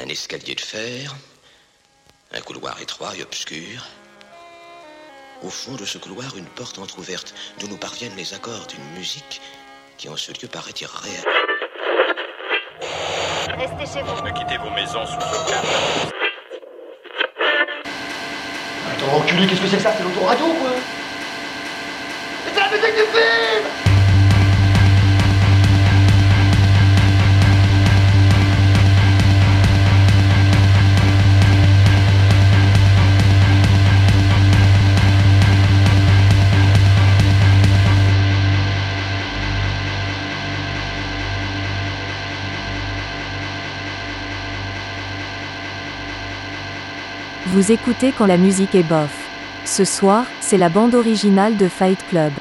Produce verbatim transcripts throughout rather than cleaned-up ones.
escalier de fer, un couloir étroit et obscur. Au fond de ce couloir, une porte entr'ouverte, d'où nous parviennent les accords d'une musique qui en ce lieu paraît irréelle. Restez chez vous. Ne quittez vos maisons sous aucun. Attends, enculé, qu'est-ce que c'est que ça? C'est l'autoradio, quoi? Mais c'est la musique du film! Vous écoutez Quand la musique est bof. Ce soir, c'est la bande originale de Fight Club.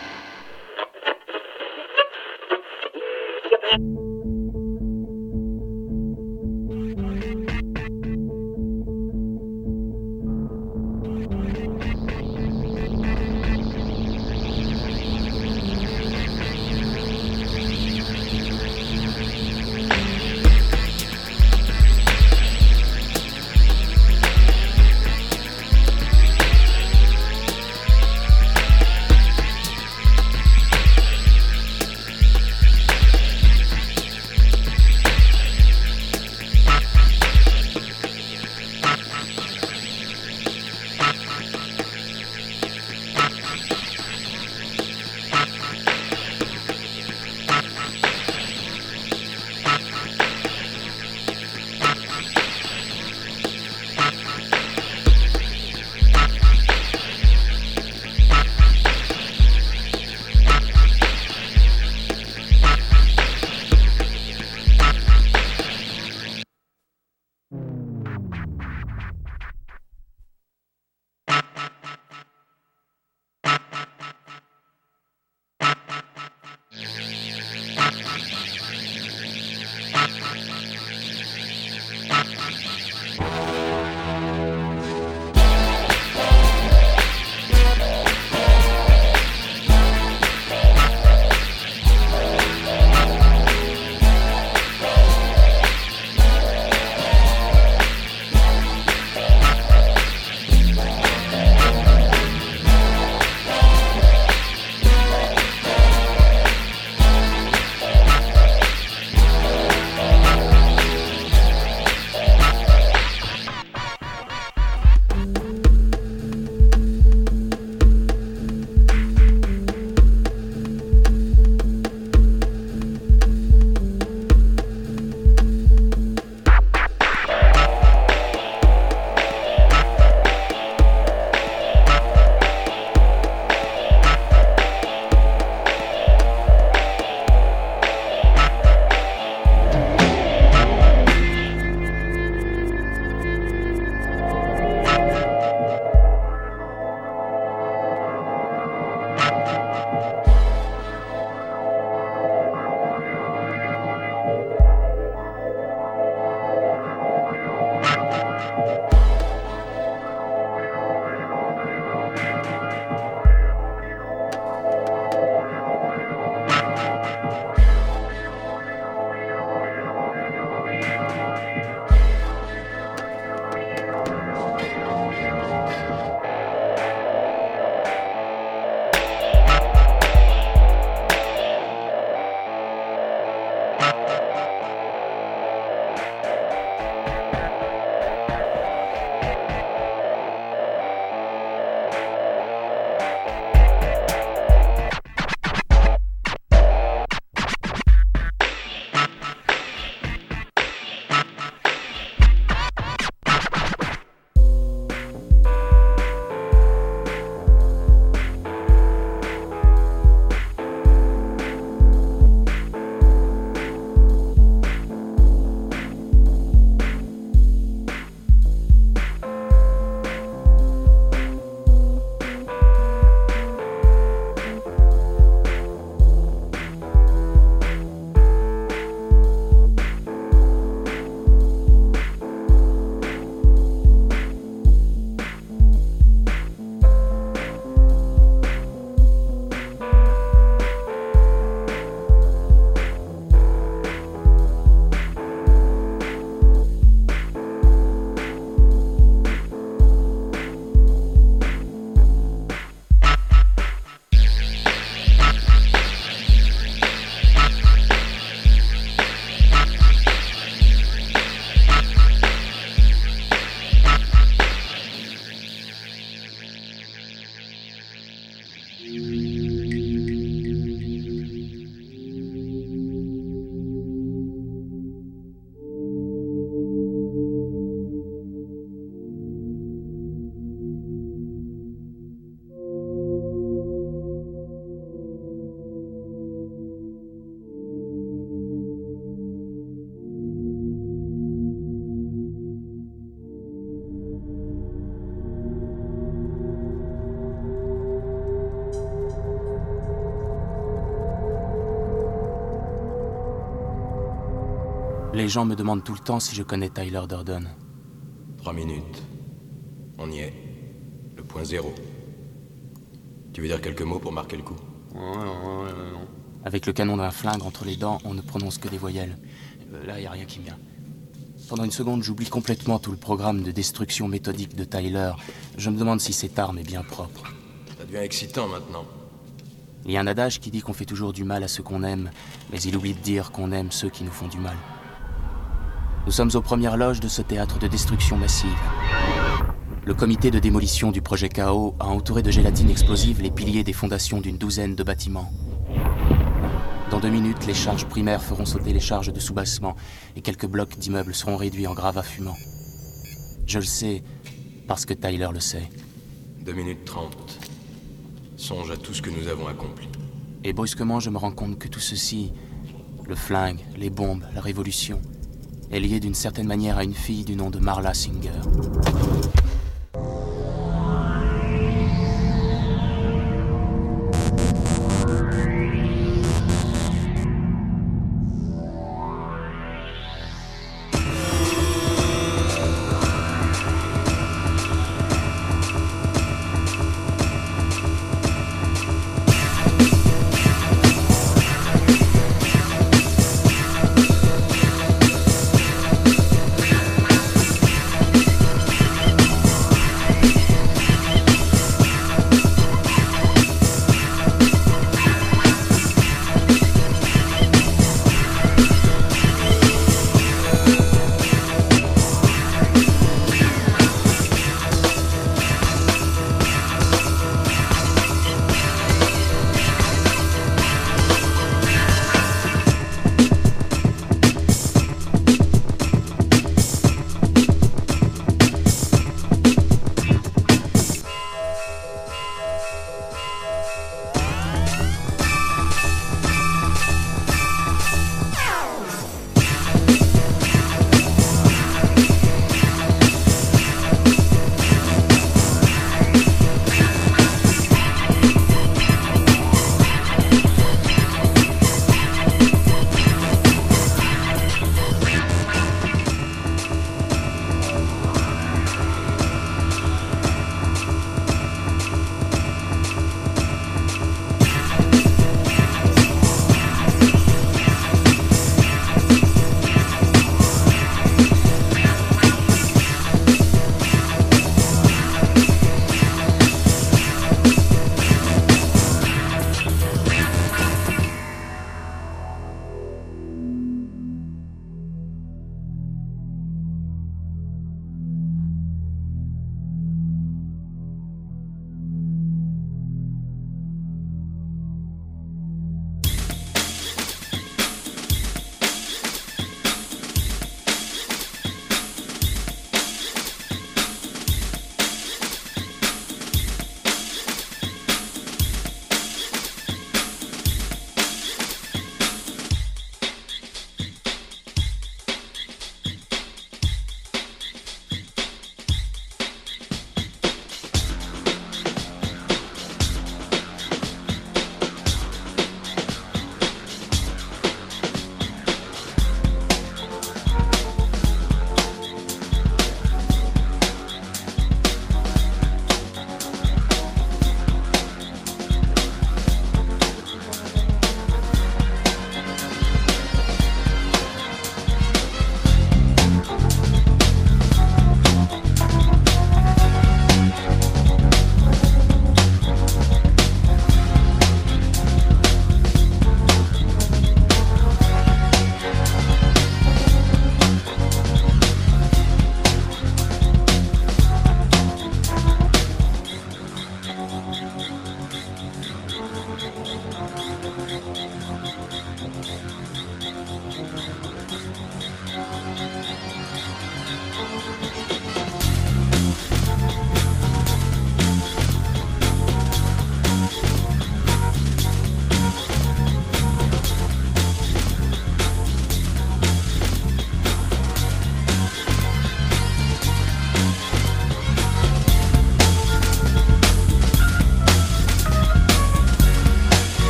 Les gens me demandent tout le temps si je connais Tyler Durden. Trois minutes. On y est. Le point zéro. Tu veux dire quelques mots pour marquer le coup? Ouais, ouais, ouais, non. Avec le canon d'un flingue entre les dents, on ne prononce que des voyelles. Euh, là, il n'y a rien qui me vient. Pendant une seconde, j'oublie complètement tout le programme de destruction méthodique de Tyler. Je me demande si cette arme est bien propre. Ça devient excitant maintenant. Il y a un adage qui dit qu'on fait toujours du mal à ceux qu'on aime, mais il oublie de dire qu'on aime ceux qui nous font du mal. Nous sommes aux premières loges de ce théâtre de destruction massive. Le comité de démolition du projet K O a entouré de gélatine explosive les piliers des fondations d'une douzaine de bâtiments. Dans deux minutes, les charges primaires feront sauter les charges de soubassement et quelques blocs d'immeubles seront réduits en gravats fumants. Je le sais, parce que Tyler le sait. Deux minutes trente. Songe à tout ce que nous avons accompli. Et brusquement, je me rends compte que tout ceci, le flingue, les bombes, la révolution, est lié d'une certaine manière à une fille du nom de Marla Singer.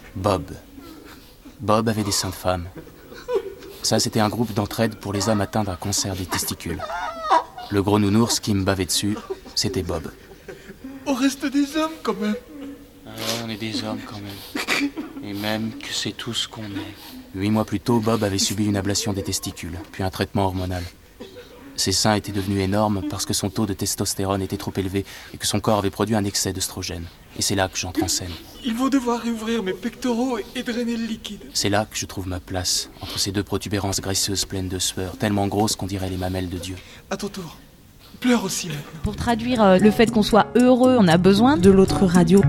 Bob. Bob avait des seins de femme. Ça, c'était un groupe d'entraide pour les hommes atteints d'un cancer des testicules. Le gros nounours qui me bavait dessus, c'était Bob. On reste des hommes quand même. Ah, on est des hommes quand même. Et même que c'est tout ce qu'on est. Huit mois plus tôt, Bob avait subi une ablation des testicules, puis un traitement hormonal. Ses seins étaient devenus énormes parce que son taux de testostérone était trop élevé et que son corps avait produit un excès d'œstrogène. Et c'est là que j'entre en scène. Ils vont devoir réouvrir mes pectoraux et drainer le liquide. C'est là que je trouve ma place, entre ces deux protubérances graisseuses pleines de sueur, tellement grosses qu'on dirait les mamelles de Dieu. À ton tour. Pleure aussi maintenant. Pour traduire euh, le fait qu'on soit heureux, on a besoin de l'autre radio.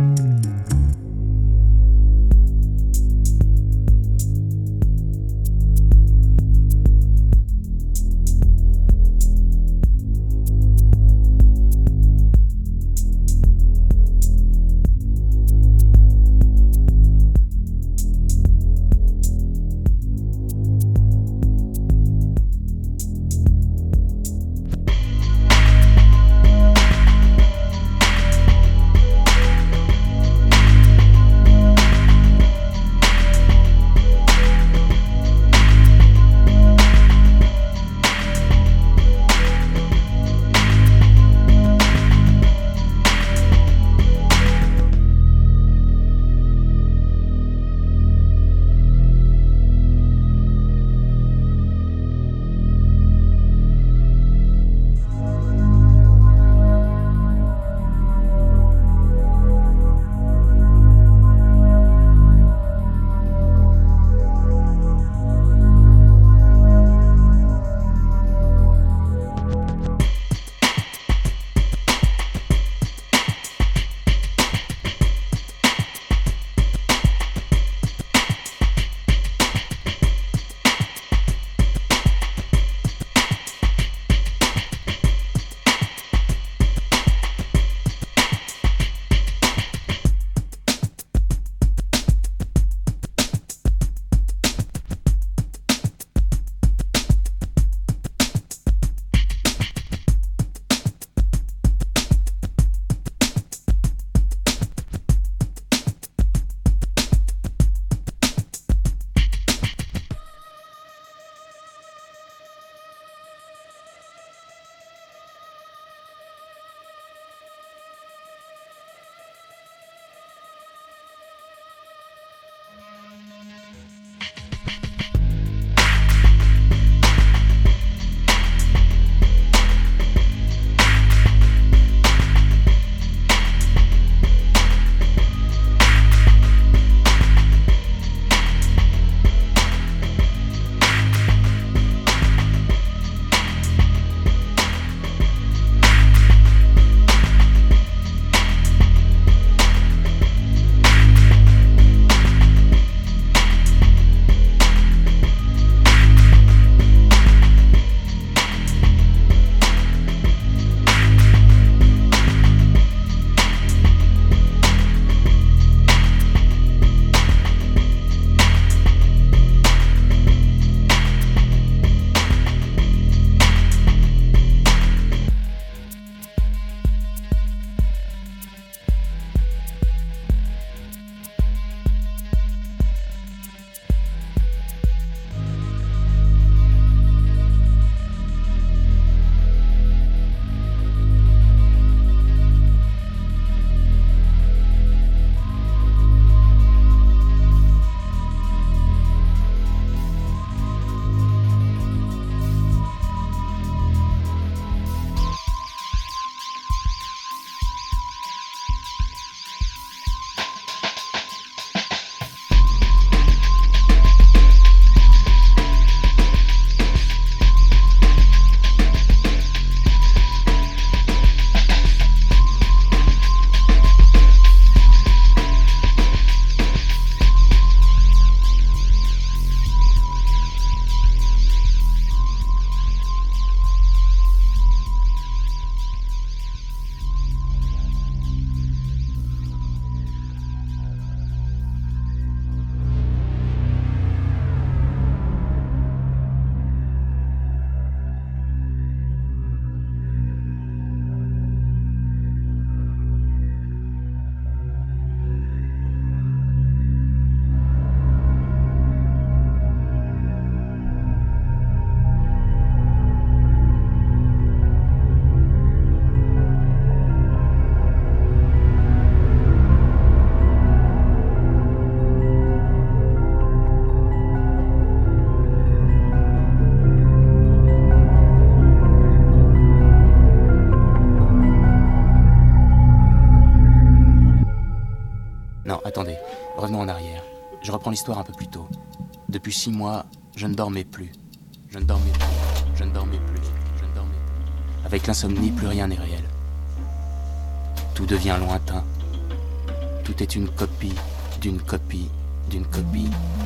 Non, attendez, revenons en arrière. Je reprends l'histoire un peu plus tôt. Depuis six mois, je ne dormais plus. Je ne dormais plus, je ne dormais plus, je ne dormais plus. Avec l'insomnie, plus rien n'est réel. Tout devient lointain. Tout est une copie, d'une copie, d'une copie.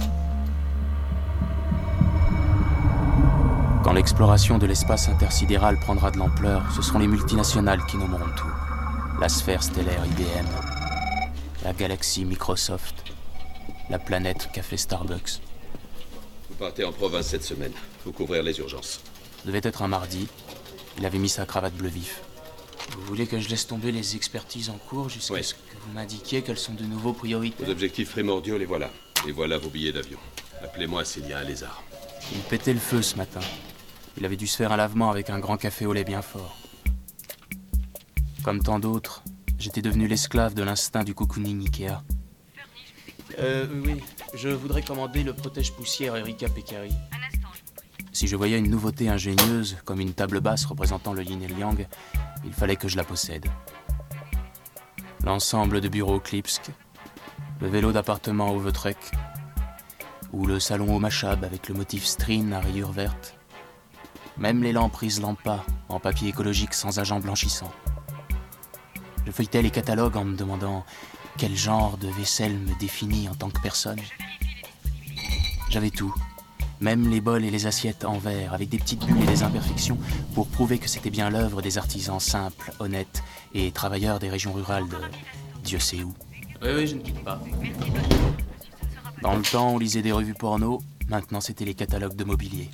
Quand l'exploration de l'espace intersidéral prendra de l'ampleur, ce seront les multinationales qui nommeront tout. La sphère stellaire I B M, la galaxie Microsoft, la planète Café Starbucks. Vous partez en province cette semaine. Faut couvrir les urgences. Ça devait être un mardi. Il avait mis sa cravate bleu vif. Vous voulez que je laisse tomber les expertises en cours jusqu'à Oui. ce que vous m'indiquiez quelles sont de nouveau priorités? Vos objectifs primordiaux, les voilà. Et voilà vos billets d'avion. Appelez-moi s'il y a un lézard. Il pétait le feu ce matin. Il avait dû se faire un lavement avec un grand café au lait bien fort. Comme tant d'autres, j'étais devenu l'esclave de l'instinct du cocooning Ikea. Euh, oui, je voudrais commander le protège-poussière Erika Peccari. Si je voyais une nouveauté ingénieuse, comme une table basse représentant le yin et le yang, il fallait que je la possède. L'ensemble de bureaux Klipsk, le vélo d'appartement au Vetrek, ou le salon au Machab avec le motif Strine à rayures vertes. Même les lampes Lampa en papier écologique sans agent blanchissant. Je feuilletais les catalogues en me demandant quel genre de vaisselle me définit en tant que personne. J'avais tout, même les bols et les assiettes en verre, avec des petites bulles et des imperfections, pour prouver que c'était bien l'œuvre des artisans simples, honnêtes et travailleurs des régions rurales de Dieu sait où. Oui, oui, je ne quitte pas. Dans le temps, on lisait des revues porno, maintenant c'était les catalogues de mobilier.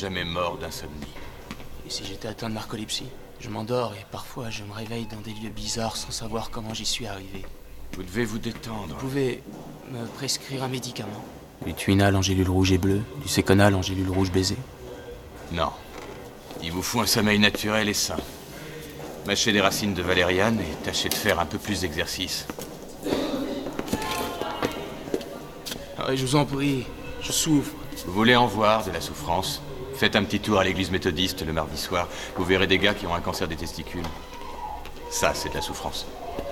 jamais mort d'insomnie. Et si j'étais atteint de narcolepsie? Je m'endors et parfois je me réveille dans des lieux bizarres sans savoir comment j'y suis arrivé. Vous devez vous détendre. Vous pouvez me prescrire un médicament? Du Tuinal en gélule rouge et bleue, du Séconal en gélule rouge baisée. Non. Il vous faut un sommeil naturel et sain. Mâchez des racines de valériane et tâchez de faire un peu plus d'exercice. Ah, je vous en prie, je souffre. Vous voulez en voir de la souffrance? Faites un petit tour à l'église méthodiste le mardi soir. Vous verrez des gars qui ont un cancer des testicules. Ça, c'est de la souffrance.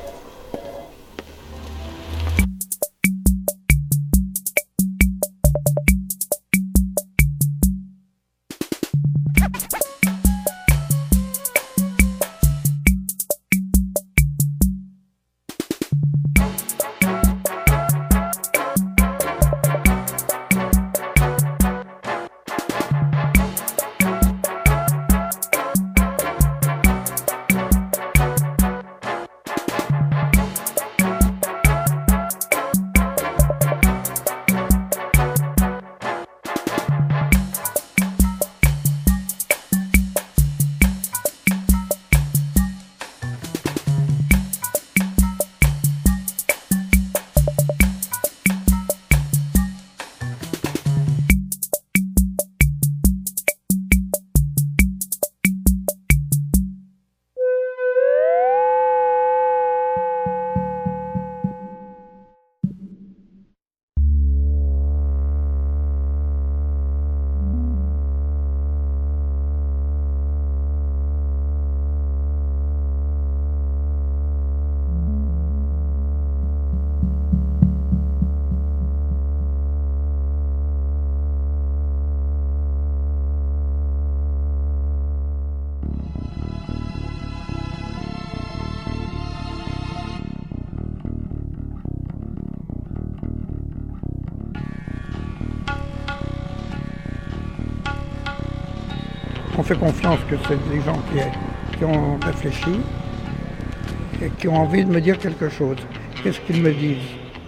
On fait confiance que c'est des gens qui, qui ont réfléchi et qui ont envie de me dire quelque chose. Qu'est-ce qu'ils me disent?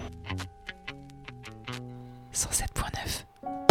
cent sept point neuf.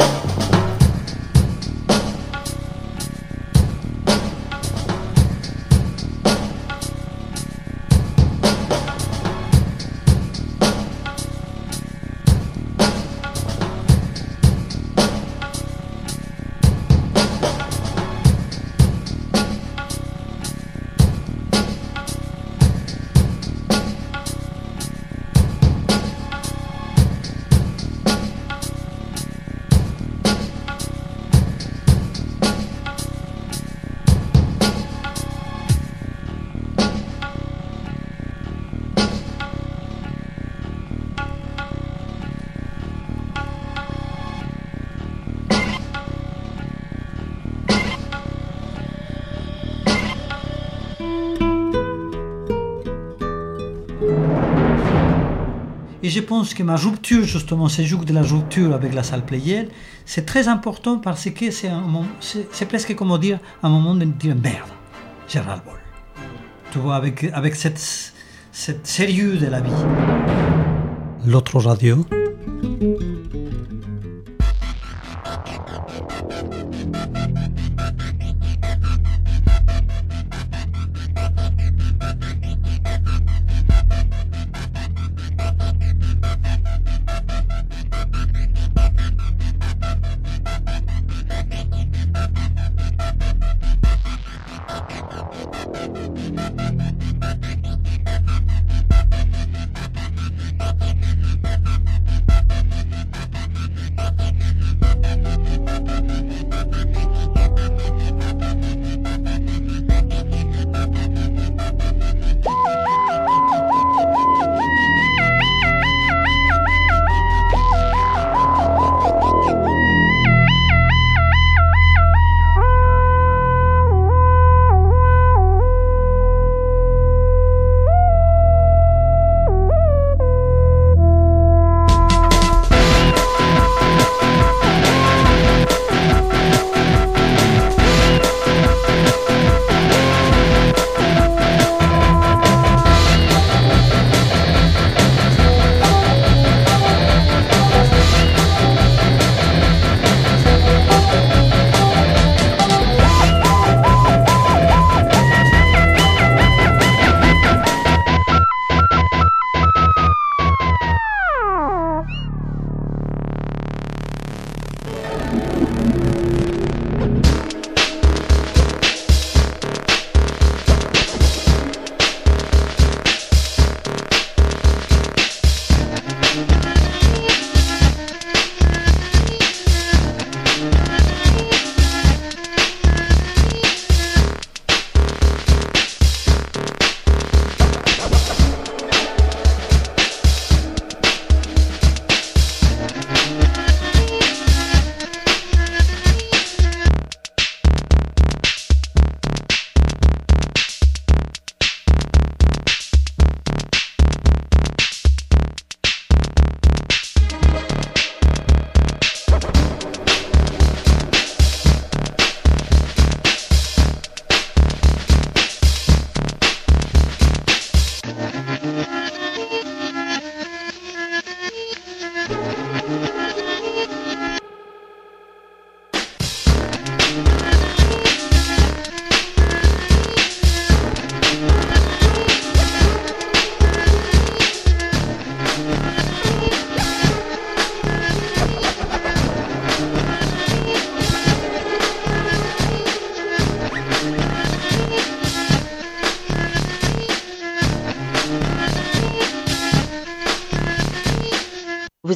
Et je pense que ma rupture, justement, ce jour de la rupture avec la salle Pleyel, c'est très important parce que c'est, un, c'est, c'est presque comme dire un moment de dire merde, j'ai ras-le-bol. Tu vois, avec, avec cette, cette sérieux de la vie. L'autre radio.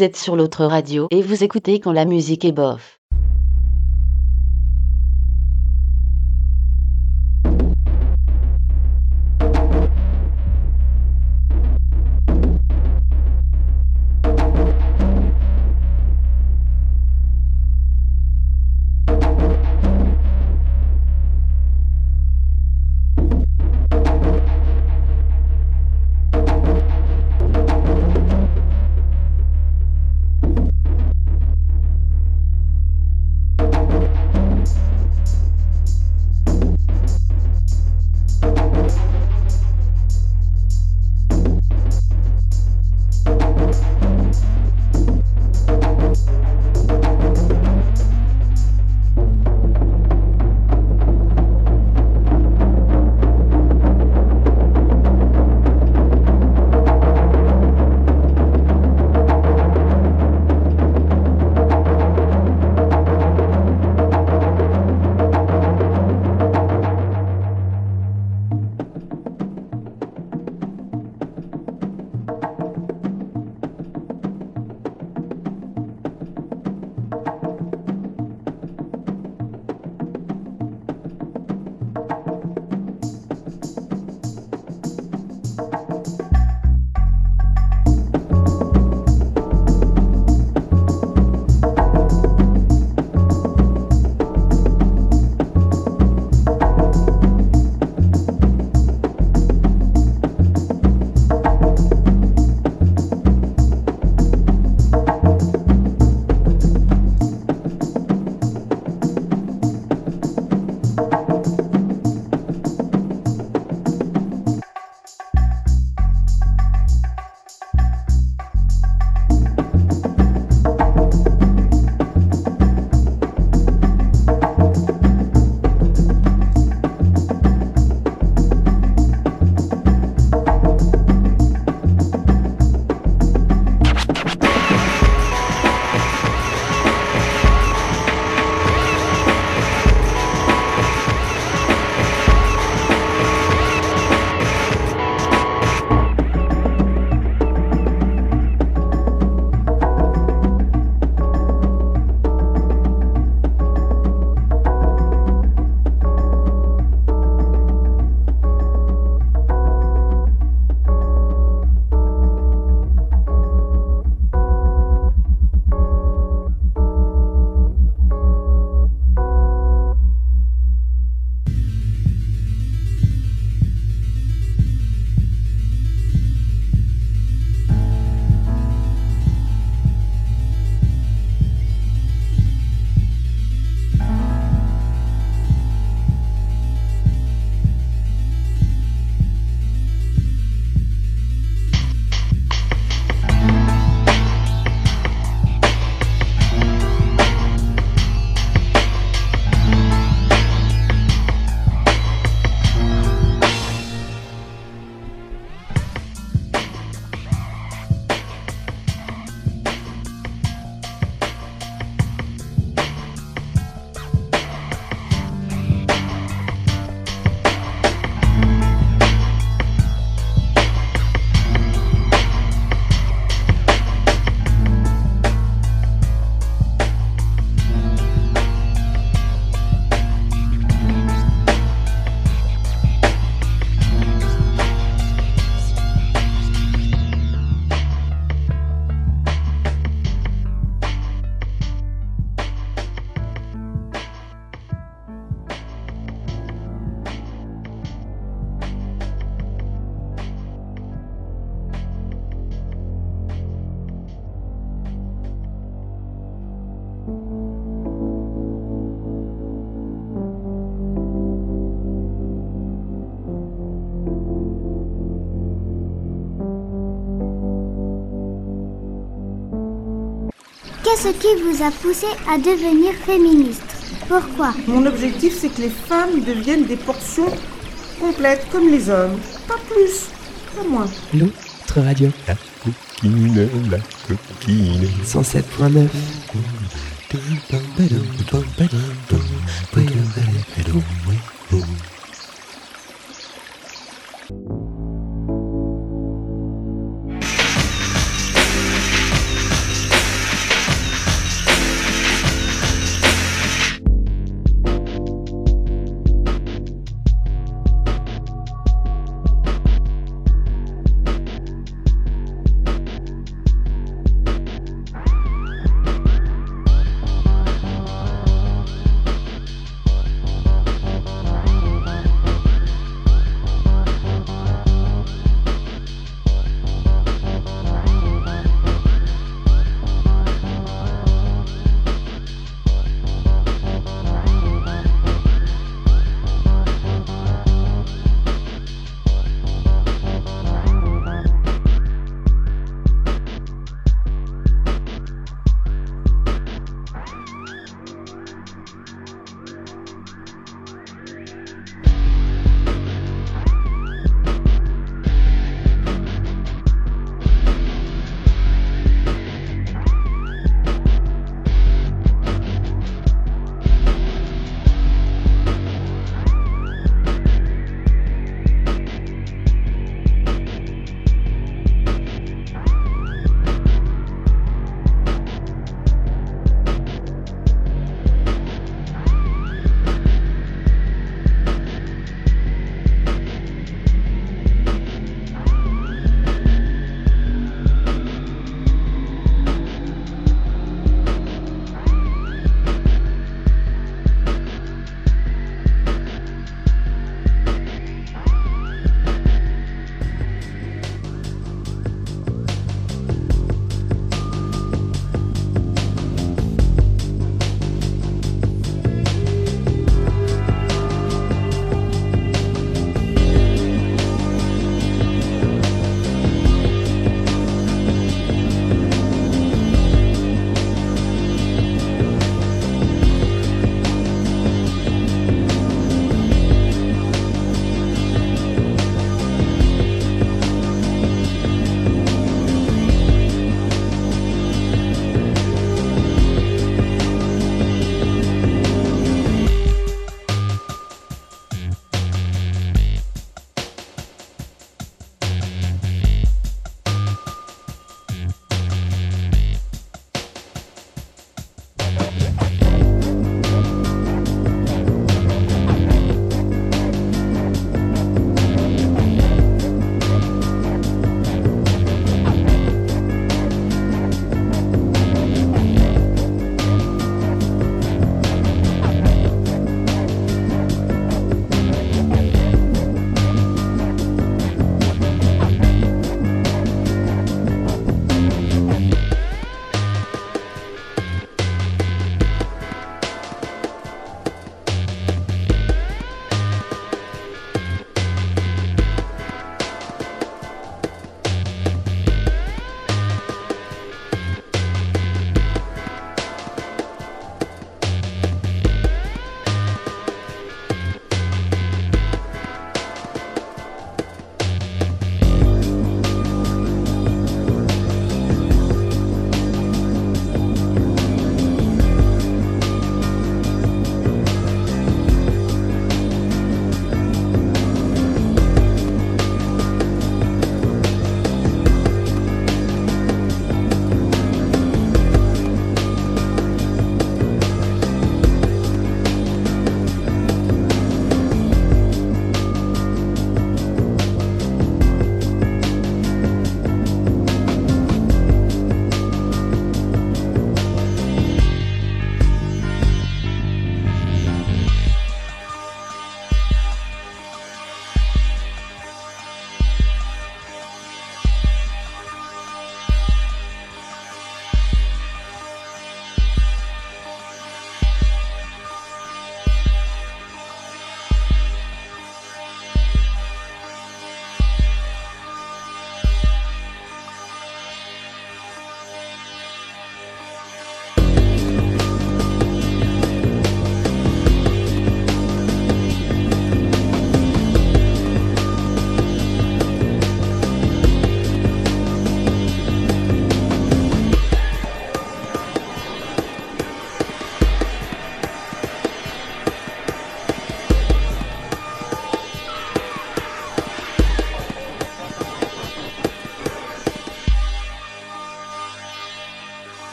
Vous êtes sur l'autre radio et vous écoutez Quand la musique est bof. Qu'est-ce qui vous a poussé à devenir féministe? Pourquoi? Mon objectif, c'est que les femmes deviennent des portions complètes comme les hommes. Pas plus, pas moins. L'autre radio. La coquine, la coquine. cent sept point neuf.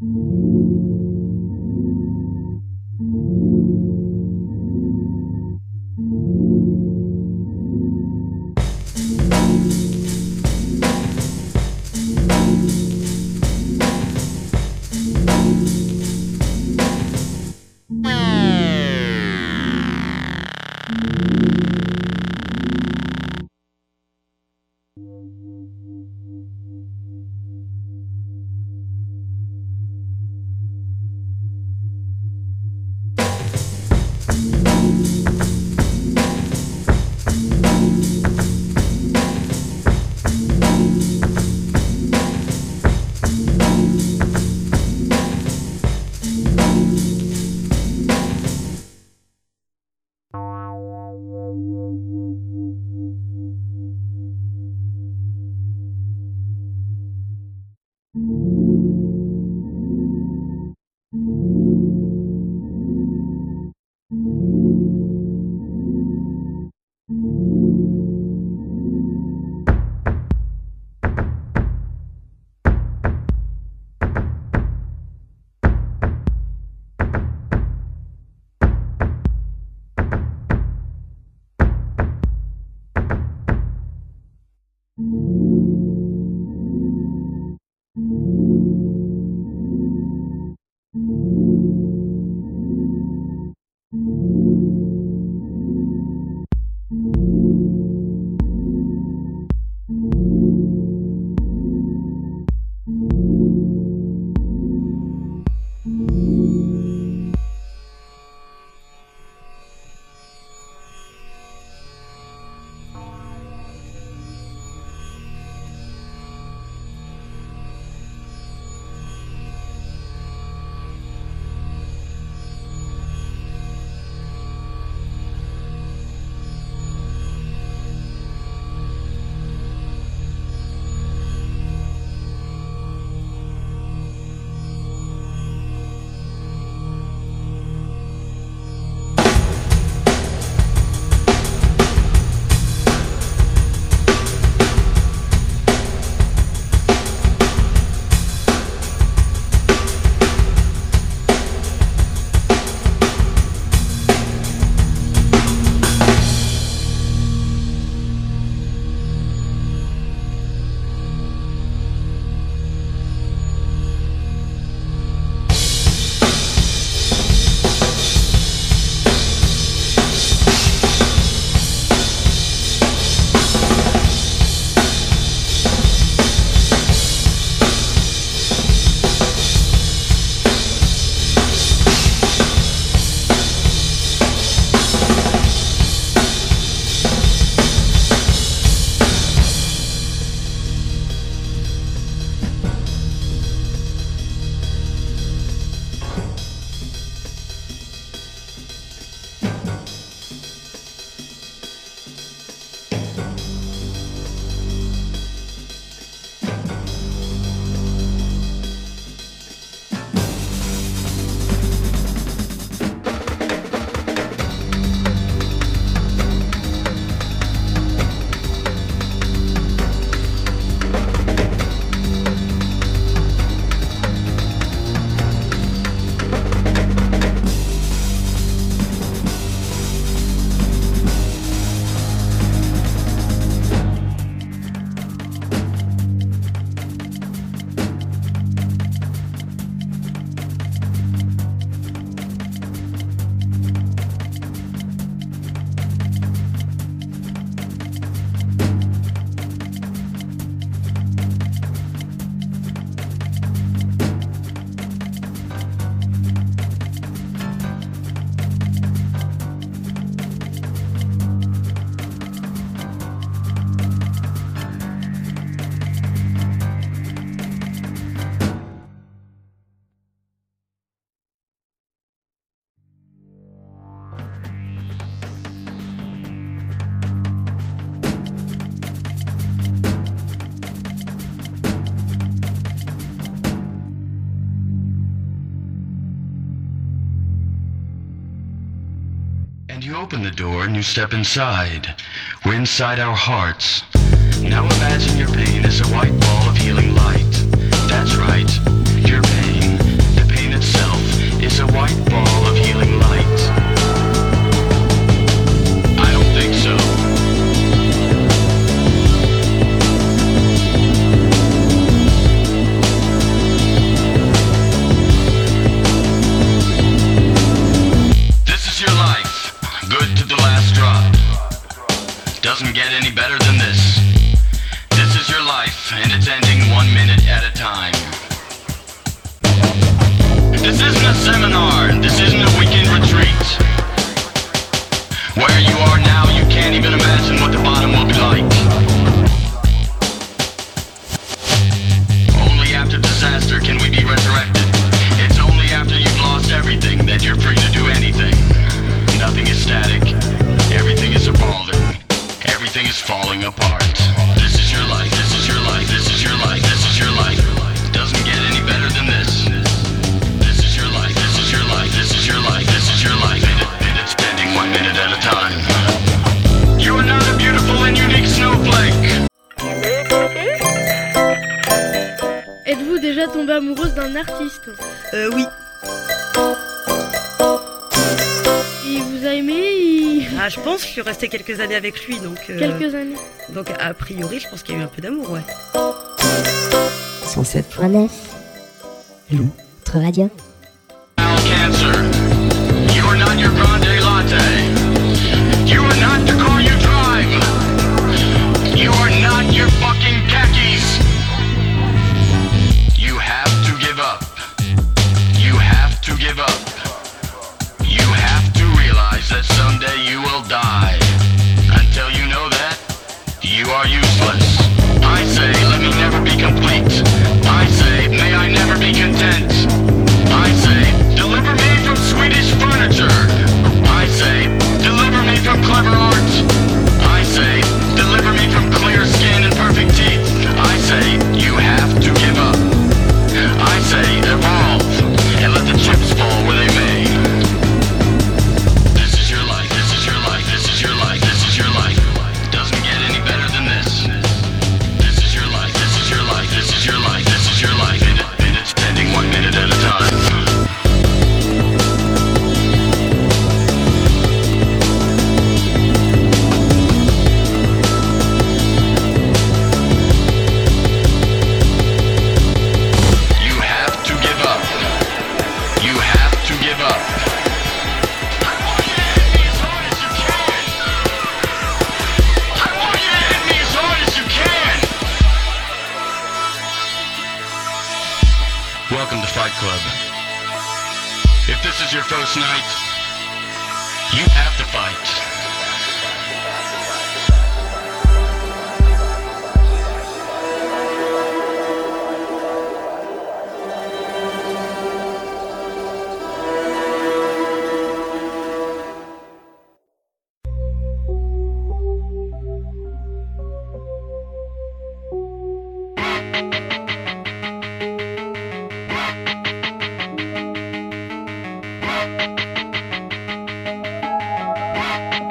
You open the door and you step inside. We're inside our hearts. Now imagine your pain is a white ball of healing light. That's right. Your pain This isn't a seminar. This isn't a weekend retreat. Where you are now, you can't even imagine what the bottom will be like. Only after disaster can we be resurrected. It's only after you've lost everything that you're free to do anything. Nothing is static. Everything is evolving. Everything is falling apart. This is your life. This is your life. This is your life. This is your life. Doesn't get any better than this. This is your life. This is your life. This is your life. This is your life. Minute, minute, spending one minute at a time. You are not a beautiful and unique snowflake. Êtes-vous déjà tombé amoureuse d'un artiste? Euh, oui. Il vous a aimé il... Ah, je pense que je suis restée quelques années avec lui, donc... Euh... Quelques années. Donc, a priori, je pense qu'il y a eu un peu d'amour, ouais. cent sept point neuf. L'autre radio. Cancer. You are not your grande latte. You are not the car you drive. You are not your fucking khakis. You have to give up. You have to give up. You have to realize that someday you will die. Until you know that, you are useless. I say, let me never be complete. I say, may I never be content. I say, deliver me from Swedish furniture. I say, deliver me from clever art. I say, deliver me from clear skin and perfect teeth. I say, you have to give up. I say, evolve, and let the chips fall where they may. This is your life, this is your life, this is your life, this is your life. Doesn't get any better than this. This is your life, this is your life, this is your life, this is your life. Minute, minute, spending one minute at a time. Welcome to Fight Club. If this is your first night, you have to fight. Bye.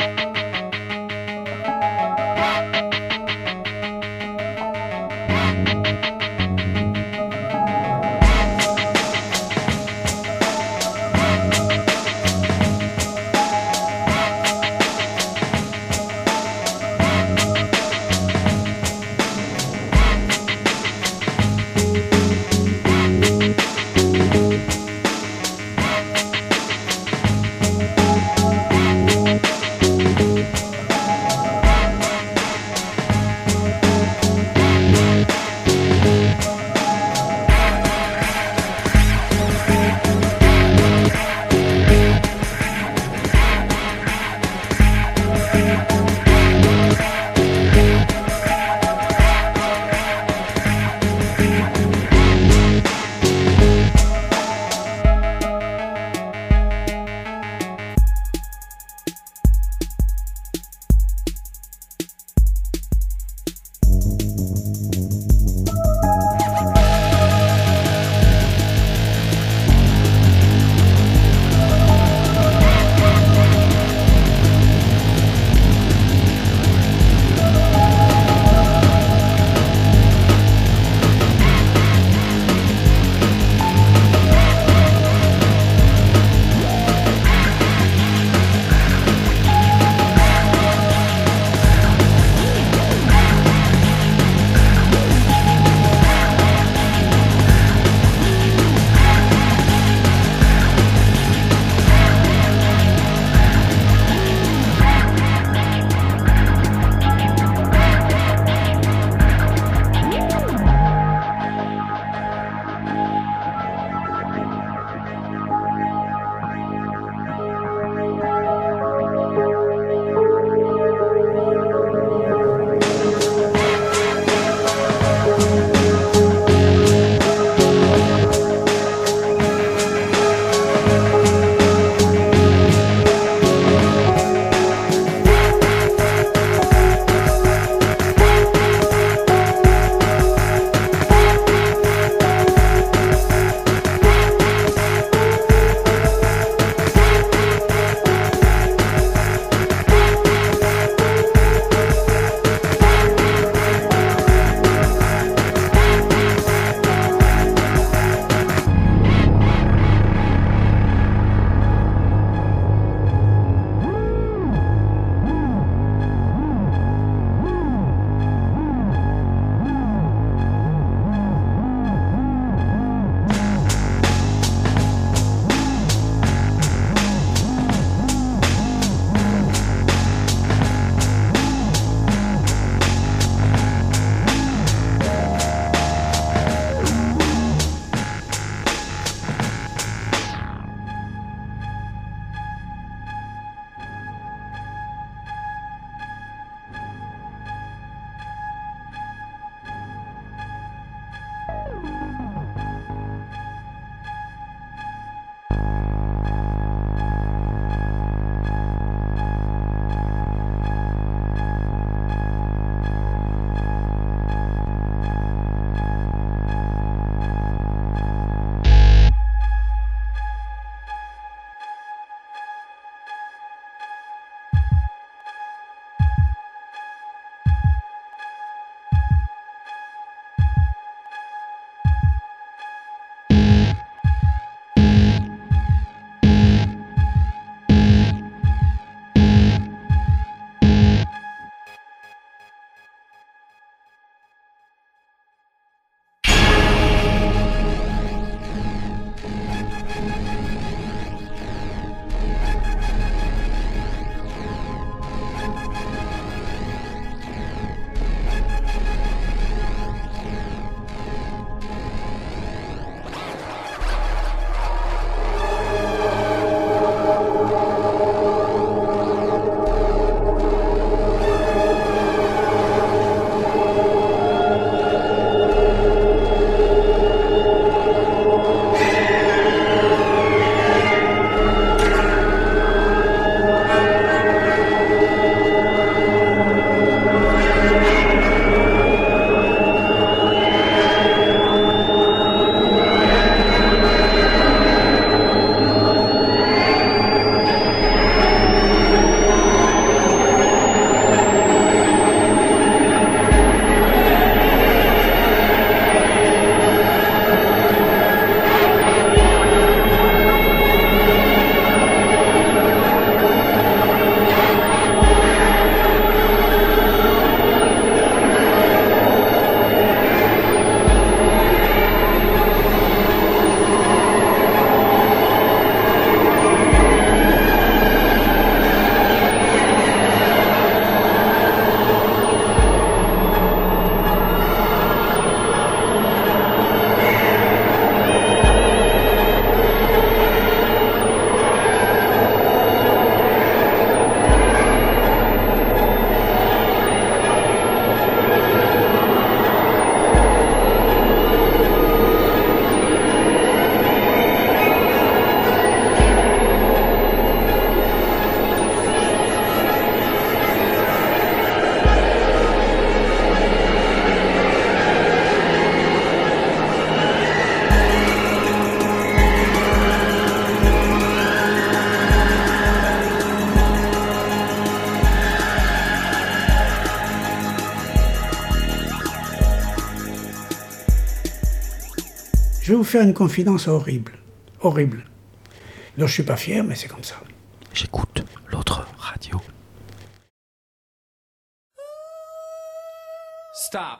vous faire une confidence horrible. Horrible. Donc je suis pas fier, mais c'est comme ça. J'écoute l'autre radio. Stop.